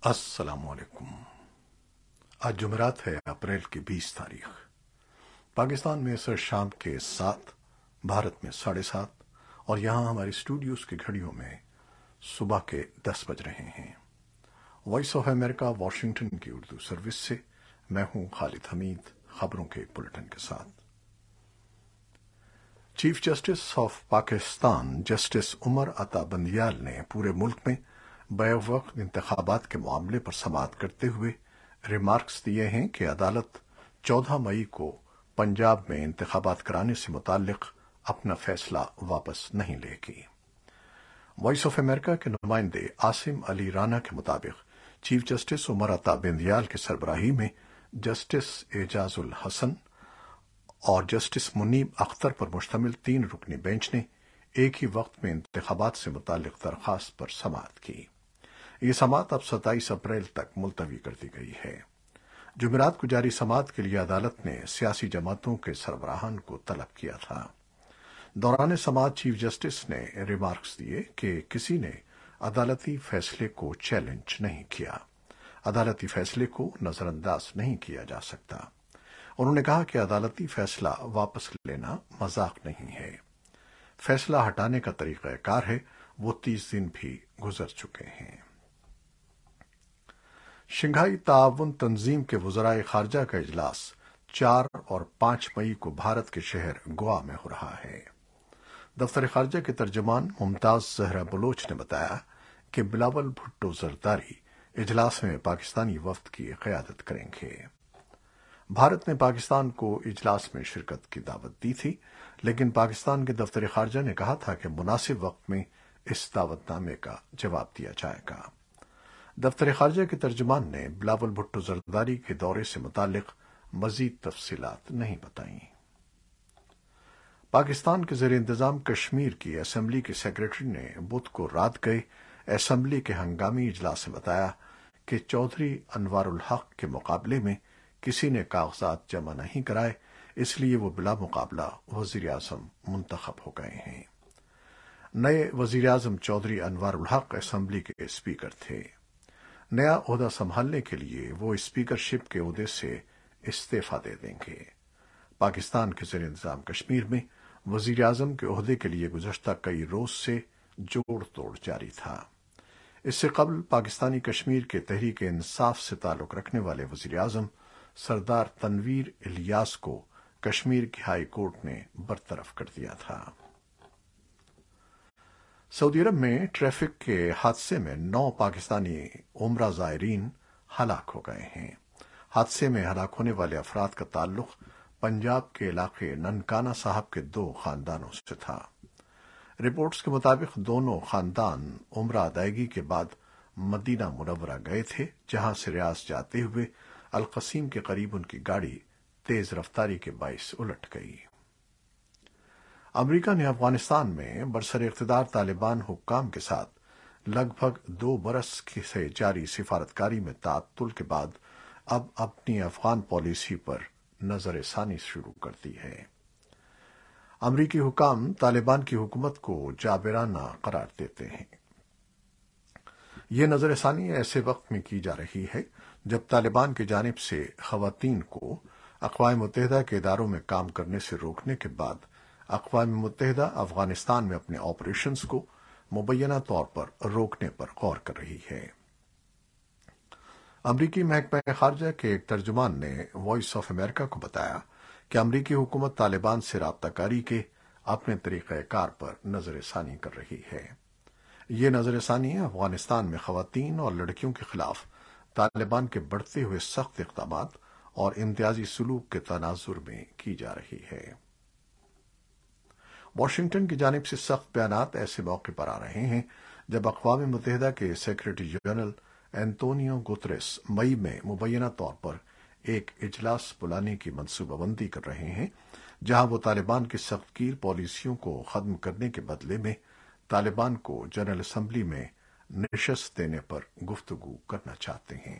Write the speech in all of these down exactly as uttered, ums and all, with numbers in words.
السلام علیکم۔ آج جمعرات ہے، اپریل کی بیس تاریخ۔ پاکستان میں سر شام کے سات، بھارت میں ساڑھے سات، اور یہاں ہماری اسٹوڈیوز کی گھڑیوں میں صبح کے دس بج رہے ہیں۔ وائس آف امریکہ واشنگٹن کی اردو سروس سے میں ہوں خالد حمید، خبروں کے بلٹن کے ساتھ۔ Chief justice of Pakistan justice Umar Ata Bandial نے پورے ملک میں بیک وقت انتخابات کے معاملے پر سماعت کرتے ہوئے ریمارکس دیے ہیں کہ عدالت چودہ مئی کو پنجاب میں انتخابات کرانے سے متعلق اپنا فیصلہ واپس نہیں لے گی۔ وائس آف امریکہ کے نمائندے عاصم علی رانا کے مطابق چیف جسٹس عمر عطا بندیال کی سربراہی میں جسٹس اعجاز الحسن اور جسٹس منیب اختر پر مشتمل تین رکنی بینچ نے ایک ہی وقت میں انتخابات سے متعلق درخواست پر سماعت کی۔ یہ سماعت اب ستائیس اپریل تک ملتوی کر دی گئی ہے۔ جمعرات کو جاری سماعت کے لیے عدالت نے سیاسی جماعتوں کے سربراہان کو طلب کیا تھا۔ دوران سماعت چیف جسٹس نے ریمارکس دیے کہ کسی نے عدالتی فیصلے کو چیلنج نہیں کیا، عدالتی فیصلے کو نظر انداز نہیں کیا جا سکتا۔ انہوں نے کہا کہ عدالتی فیصلہ واپس لینا مذاق نہیں ہے، فیصلہ ہٹانے کا طریقہ کار ہے، وہ تیس دن بھی گزر چکے ہیں۔ شنگھائی تعاون تنظیم کے وزرائے خارجہ کا اجلاس چار اور پانچ مئی کو بھارت کے شہر گوا میں ہو رہا ہے۔ دفتر خارجہ کے ترجمان ممتاز زہرا بلوچ نے بتایا کہ بلاول بھٹو زرداری اجلاس میں پاکستانی وفد کی قیادت کریں گے۔ بھارت نے پاکستان کو اجلاس میں شرکت کی دعوت دی تھی، لیکن پاکستان کے دفتر خارجہ نے کہا تھا کہ مناسب وقت میں اس دعوت نامے کا جواب دیا جائے گا۔ دفتر خارجہ کے ترجمان نے بلاول بھٹو زرداری کے دورے سے متعلق مزید تفصیلات نہیں بتائیں۔ پاکستان کے زیر انتظام کشمیر کی اسمبلی کے سیکریٹری نے بدھ کو رات گئے اسمبلی کے ہنگامی اجلاس میں بتایا کہ چودھری انوار الحق کے مقابلے میں کسی نے کاغذات جمع نہیں کرائے، اس لیے وہ بلا مقابلہ وزیر اعظم منتخب ہو گئے ہیں۔ نئے وزیر اعظم چودھری انوار الحق اسمبلی کے اسپیکر تھے۔ نیا عہدہ سنبھالنے کے لیے وہ اسپیکرشپ کے عہدے سے استعفی دے دیں گے۔ پاکستان کے زیر انتظام کشمیر میں وزیر اعظم کے عہدے کے لیے گزشتہ کئی روز سے جوڑ توڑ جاری تھا۔ اس سے قبل پاکستانی کشمیر کے تحریک انصاف سے تعلق رکھنے والے وزیر اعظم سردار تنویر الیاس کو کشمیر کی ہائی کورٹ نے برطرف کر دیا تھا۔ سعودی عرب میں ٹریفک کے حادثے میں نو پاکستانی عمرہ زائرین ہلاک ہو گئے ہیں۔ حادثے میں ہلاک ہونے والے افراد کا تعلق پنجاب کے علاقے ننکانہ صاحب کے دو خاندانوں سے تھا۔ رپورٹس کے مطابق دونوں خاندان عمرہ ادائیگی کے بعد مدینہ منورہ گئے تھے، جہاں سے ریاض جاتے ہوئے القصیم کے قریب ان کی گاڑی تیز رفتاری کے باعث الٹ گئی۔ امریکہ نے افغانستان میں برسر اقتدار طالبان حکام کے ساتھ لگ بھگ دو برس سے جاری سفارتکاری میں تعطل کے بعد اب اپنی افغان پالیسی پر نظر ثانی شروع کر دی ہے۔ امریکی حکام طالبان کی حکومت کو جابرانہ قرار دیتے ہیں۔ یہ نظر ثانی ایسے وقت میں کی جا رہی ہے جب طالبان کی جانب سے خواتین کو اقوام متحدہ کے اداروں میں کام کرنے سے روکنے کے بعد اقوام متحدہ افغانستان میں اپنے آپریشنز کو مبینہ طور پر روکنے پر غور کر رہی ہے۔ امریکی محکمہ خارجہ کے ایک ترجمان نے وائس آف امریکہ کو بتایا کہ امریکی حکومت طالبان سے رابطہ کاری کے اپنے طریقہ کار پر نظر ثانی کر رہی ہے۔ یہ نظر ثانی افغانستان میں خواتین اور لڑکیوں کے خلاف طالبان کے بڑھتے ہوئے سخت اقدامات اور امتیازی سلوک کے تناظر میں کی جا رہی ہے۔ واشنگٹن کی جانب سے سخت بیانات ایسے موقع پر آ رہے ہیں جب اقوام متحدہ کے سیکرٹری جنرل اینتونیو گوتریس مئی میں مبینہ طور پر ایک اجلاس بلانے کی منصوبہ بندی کر رہے ہیں، جہاں وہ طالبان کی سخت گیر پالیسیوں کو ختم کرنے کے بدلے میں طالبان کو جنرل اسمبلی میں نشست دینے پر گفتگو کرنا چاہتے ہیں۔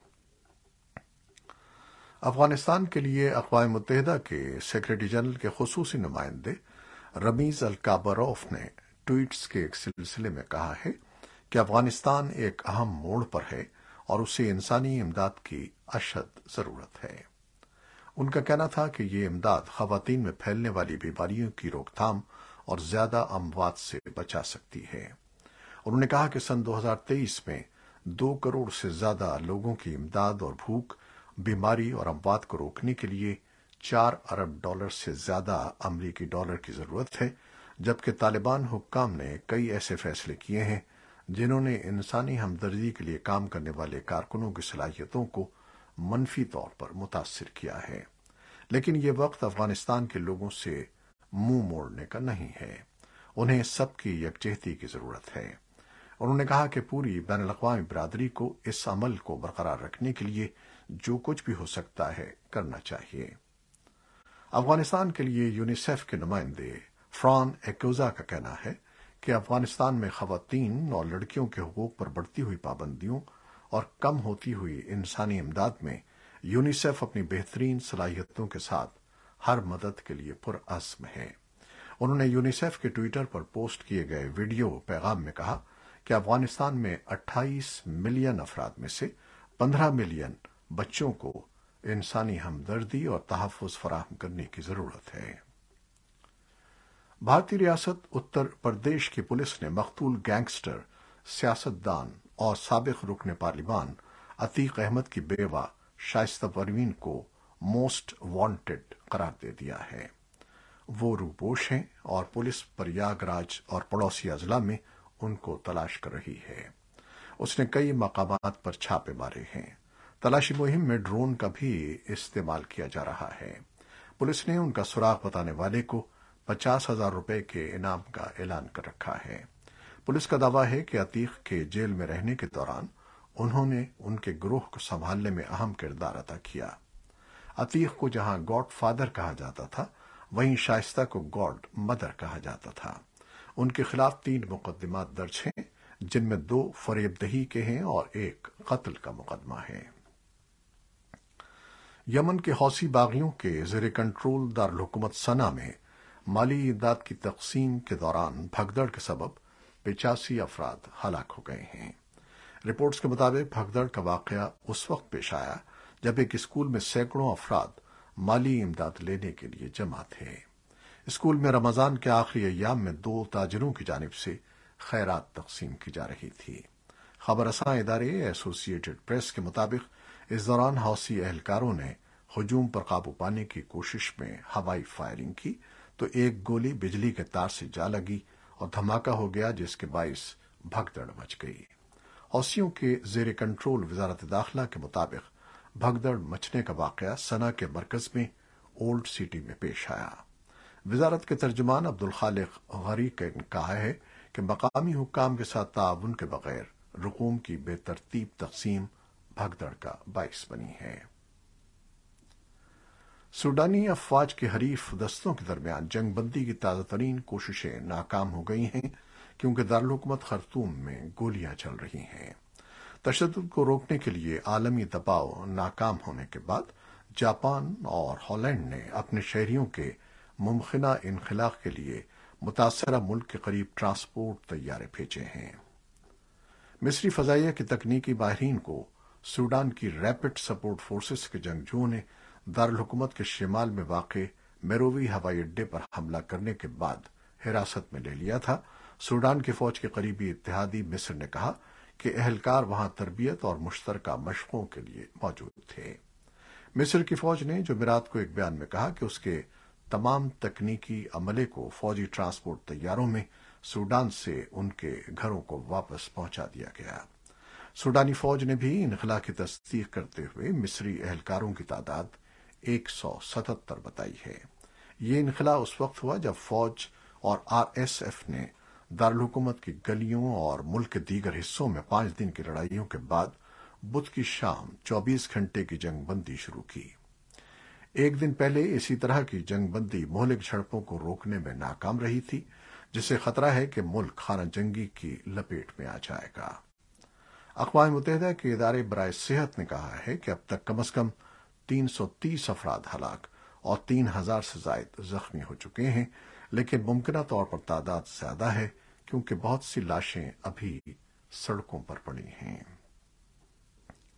افغانستان کے لیے اقوام متحدہ کے سیکرٹری جنرل کے خصوصی نمائندے رمیز الکابروف نے ٹویٹس کے ایک سلسلے میں کہا ہے کہ افغانستان ایک اہم موڑ پر ہے اور اسے انسانی امداد کی اشد ضرورت ہے۔ ان کا کہنا تھا کہ یہ امداد خواتین میں پھیلنے والی بیماریوں کی روک تھام اور زیادہ اموات سے بچا سکتی ہے۔ انہوں نے کہا کہ سن دو ہزار تیئیس میں دو کروڑ سے زیادہ لوگوں کی امداد اور بھوک، بیماری اور اموات کو روکنے کے لیے چار ارب ڈالر سے زیادہ امریکی ڈالر کی ضرورت ہے، جبکہ طالبان حکام نے کئی ایسے فیصلے کیے ہیں جنہوں نے انسانی ہمدردی کے لیے کام کرنے والے کارکنوں کی صلاحیتوں کو منفی طور پر متاثر کیا ہے۔ لیکن یہ وقت افغانستان کے لوگوں سے منہ موڑنے کا نہیں ہے، انہیں سب کی یکجہتی کی ضرورت ہے۔ انہوں نے کہا کہ پوری بین الاقوامی برادری کو اس عمل کو برقرار رکھنے کے لیے جو کچھ بھی ہو سکتا ہے کرنا چاہیے۔ افغانستان کے لیے یونیسیف کے نمائندے فران ایکوزا کا کہنا ہے کہ افغانستان میں خواتین اور لڑکیوں کے حقوق پر بڑھتی ہوئی پابندیوں اور کم ہوتی ہوئی انسانی امداد میں یونیسیف اپنی بہترین صلاحیتوں کے ساتھ ہر مدد کے لیے پرعزم ہے۔ انہوں نے یونیسیف کے ٹویٹر پر پوسٹ کیے گئے ویڈیو پیغام میں کہا کہ افغانستان میں اٹھائیس ملین افراد میں سے پندرہ ملین بچوں کو انسانی ہمدردی اور تحفظ فراہم کرنے کی ضرورت ہے۔ بھارتی ریاست اتر پردیش کی پولیس نے مقتول گینگسٹر، سیاستدان اور سابق رکن پارلیمان عتیق احمد کی بیوہ شائستہ پروین کو موسٹ وانٹڈ قرار دے دیا ہے۔ وہ روپوش ہیں اور پولیس پریاگ راج اور پڑوسی اضلاع میں ان کو تلاش کر رہی ہے۔ اس نے کئی مقامات پر چھاپے مارے ہیں۔ تلاشی مہم میں ڈرون کا بھی استعمال کیا جا رہا ہے۔ پولیس نے ان کا سراغ بتانے والے کو پچاس ہزار روپے کے انعام کا اعلان کر رکھا ہے۔ پولیس کا دعویٰ ہے کہ عتیق کے جیل میں رہنے کے دوران انہوں نے ان کے گروہ کو سنبھالنے میں اہم کردار ادا کیا۔ عتیق کو جہاں گاڈ فادر کہا جاتا تھا، وہیں شائستہ کو گاڈ مدر کہا جاتا تھا۔ ان کے خلاف تین مقدمات درج ہیں، جن میں دو فریب دہی کے ہیں اور ایک قتل کا مقدمہ ہے۔ یمن کے حوثی باغیوں کے زیر کنٹرول دارالحکومت صنعا میں مالی امداد کی تقسیم کے دوران بھگدڑ کے سبب پچاسی افراد ہلاک ہو گئے ہیں۔ رپورٹس کے مطابق بھگدڑ کا واقعہ اس وقت پیش آیا جب ایک اسکول میں سینکڑوں افراد مالی امداد لینے کے لیے جمع تھے۔ اسکول میں رمضان کے آخری ایام میں دو تاجروں کی جانب سے خیرات تقسیم کی جا رہی تھی۔ خبر رساں ادارے ایسوسی ایٹڈ پریس کے مطابق اس دوران حوثی اہلکاروں نے ہجوم پر قابو پانے کی کوشش میں ہوائی فائرنگ کی تو ایک گولی بجلی کے تار سے جا لگی اور دھماکہ ہو گیا، جس کے باعث بھگدڑ مچ گئی۔ حوثیوں کے زیر کنٹرول وزارت داخلہ کے مطابق بھگدڑ مچنے کا واقعہ صنعا کے مرکز میں اولڈ سٹی میں پیش آیا۔ وزارت کے ترجمان عبدالخالق غریق نے کہا ہے کہ مقامی حکام کے ساتھ تعاون کے بغیر رقوم کی بے ترتیب تقسیم بھگدڑ کا باعث بنی ہے۔ سوڈانی افواج کے حریف دستوں کے درمیان جنگ بندی کی تازہ ترین کوششیں ناکام ہو گئی ہیں، کیونکہ دارالحکومت خرطوم میں گولیاں چل رہی ہیں۔ تشدد کو روکنے کے لیے عالمی دباؤ ناکام ہونے کے بعد جاپان اور ہالینڈ نے اپنے شہریوں کے ممکنہ انخلاء کے لیے متاثرہ ملک کے قریب ٹرانسپورٹ طیارے بھیجے ہیں۔ مصری فضائیہ کے تکنیکی ماہرین کو سوڈان کی ریپڈ سپورٹ فورسز کے جنگجوؤں نے دارالحکومت کے شمال میں واقع میرووی ہوائی اڈے پر حملہ کرنے کے بعد حراست میں لے لیا تھا۔ سوڈان کی فوج کے قریبی اتحادی مصر نے کہا کہ اہلکار وہاں تربیت اور مشترکہ مشقوں کے لیے موجود تھے۔ مصر کی فوج نے جمعرات کو ایک بیان میں کہا کہ اس کے تمام تکنیکی عملے کو فوجی ٹرانسپورٹ طیاروں میں سوڈان سے ان کے گھروں کو واپس پہنچا دیا گیا۔ سوڈانی فوج نے بھی انخلاء کی تصدیق کرتے ہوئے مصری اہلکاروں کی تعداد ایک سو ستہتر بتائی ہے۔ یہ انخلاء اس وقت ہوا جب فوج اور آر ایس ایف نے دارالحکومت کی گلیوں اور ملک کے دیگر حصوں میں پانچ دن کی لڑائیوں کے بعد بدھ کی شام چوبیس گھنٹے کی جنگ بندی شروع کی۔ ایک دن پہلے اسی طرح کی جنگ بندی مہلک جھڑپوں کو روکنے میں ناکام رہی تھی، جس سے خطرہ ہے کہ ملک خانہ جنگی کی لپیٹ میں آ جائے گا۔ اقوام متحدہ کے ادارے برائے صحت نے کہا ہے کہ اب تک کم از کم تین سو تیس افراد ہلاک اور تین ہزار سے زائد زخمی ہو چکے ہیں، لیکن ممکنہ طور پر تعداد زیادہ ہے کیونکہ بہت سی لاشیں ابھی سڑکوں پر پڑی ہیں۔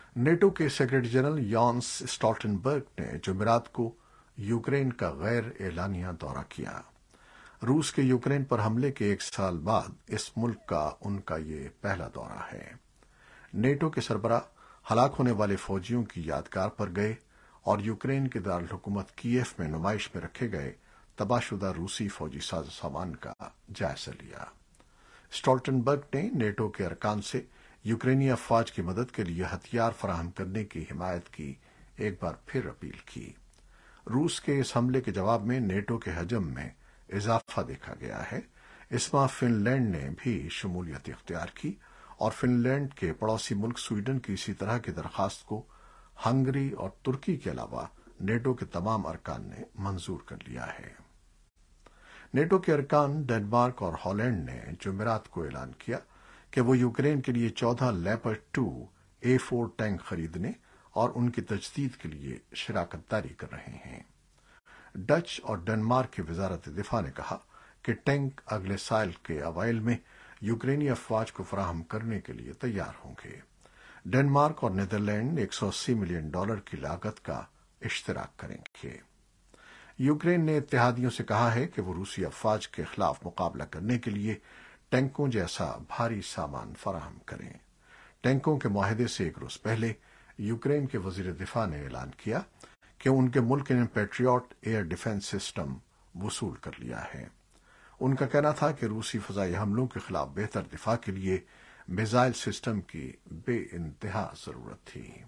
नेटो के सेक्रेटरी जनरल यान्स स्टॉल्टनबर्ग ने जुमेरात को यूक्रेन का गैर एलानिया दौरा किया। रूस के यूक्रेन पर हमले के एक साल बाद इस मुल्क का उनका ये पहला दौरा है। नेटो के सरबराह हलाक होने वाले फौजियों की यादगार पर गए और यूक्रेन के दारुल हुकूमत कीव में नुमाइश में रखे गए तबाहशुदा रूसी फौजी साज सामान का जायजा लिया। स्टॉल्टनबर्ग ने नेटो के अरकान से यूक्रेनी अफवाज की मदद के लिए हथियार फराहम करने की हिमायत की एक बार फिर अपील की। रूस के इस हमले के जवाब में नेटो के हजम में इजाफा देखा गया है। इस माह फिनलैंड ने भी शमूलियत इख्तियार की और फिनलैंड के पड़ोसी मुल्क स्वीडन की इसी तरह की दरखास्त को हंगरी और तुर्की के अलावा नेटो के तमाम अरकान ने मंजूर कर लिया है। नेटो के अरकान डेनमार्क और हॉलैंड ने जुमेरात को ऐलान किया कि वो यूक्रेन के लिए चौदह leopard two A four tank खरीदने और उनकी तजदीद के लिए शराकत दारी कर रहे हैं। डच और डेनमार्क की वजारत दिफा ने कहा कि टैंक अगले साल के अवाइल में यूक्रेनी अफवाज को फराहम करने के लिए तैयार होंगे। डेनमार्क और नीदरलैंड एक सौ अस्सी मिलियन डॉलर की लागत का इश्तराक करेंगे। यूक्रेन ने इत्तेहादियों से कहा है कि वो रूसी अफवाज के खिलाफ मुकाबला करने के लिए टैंकों जैसा भारी सामान फराहम करें। टैंकों के मुआहदे से एक रोज पहले यूक्रेन के वजीर दिफा ने ऐलान किया कि उनके मुल्क ने पैट्रियट एयर डिफेंस सिस्टम वसूल कर लिया है। उनका कहना था कि रूसी फजाई हमलों के खिलाफ बेहतर दिफा के लिए मिसाइल सिस्टम की बेइंतहा जरूरत थी।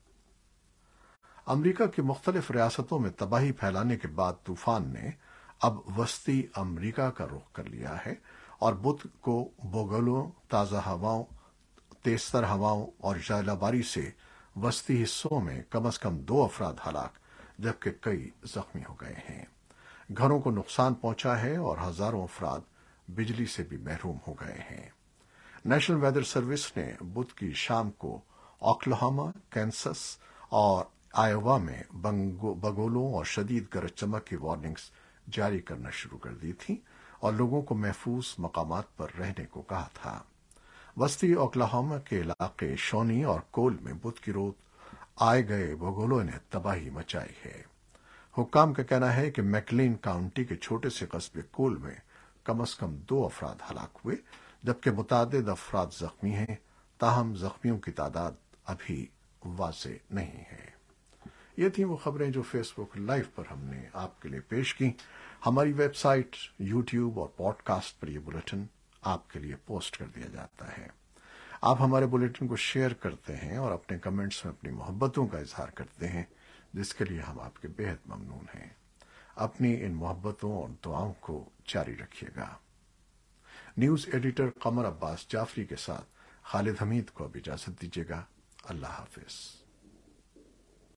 अमरीका की मुख्तलिफ रियासतों में तबाही फैलाने के बाद तूफान ने अब वस्ती अमरीका का रुख कर लिया है और बुध को बोगलों, ताज़ा हवाओं, तेजतर हवाओं और जालाबारी से वस्ती हिस्सों में कम अज कम दो अफराद हलाक जबकि कई जख्मी हो गए हैं। घरों को नुकसान पहुंचा है और हजारों अफराद बिजली से भी महरूम हो गए हैं। नेशनल वेदर सर्विस ने बुध की शाम को ओक्लाहोमा, कैंसस और आयोवा में बगोलों और शदीद गरज चमक की वार्निंग्स जारी करना शुरू कर दी थी और लोगों को महफूज मकामात पर रहने को कहा था। वस्ती ओक्लाहोमा के इलाके शोनी और कोल में बुध की रोज आए गए बगोलों ने तबाही मचाई है। हुक्काम का कहना है कि मैकलीन काउंटी के छोटे से कस्बे कोल में कम अज कम दो अफराद हलाक हुए जबकि मुतादिद अफराद जख्मी हैं। ताहम जख्मियों की तादाद अभी वाज़ेह नहीं है। ये थी वो खबरें जो फेसबुक लाइव पर हमने आपके लिए पेश की। हमारी वेबसाइट, यूट्यूब और पॉडकास्ट पर यह बुलेटिन आपके लिए पोस्ट कर दिया जाता है। आप हमारे बुलेटिन को शेयर करते हैं और अपने कमेंट्स में अपनी मोहब्बतों का इजहार करते हैं, जिसके लिए हम आपके बेहद ममनून हैं। अपनी इन मोहब्बतों और दुआओं को जारी रखिएगा। न्यूज एडिटर कमर अब्बास जाफरी के साथ खालिद हमीद को अब इजाजत दीजिएगा। अल्लाह हाफिज।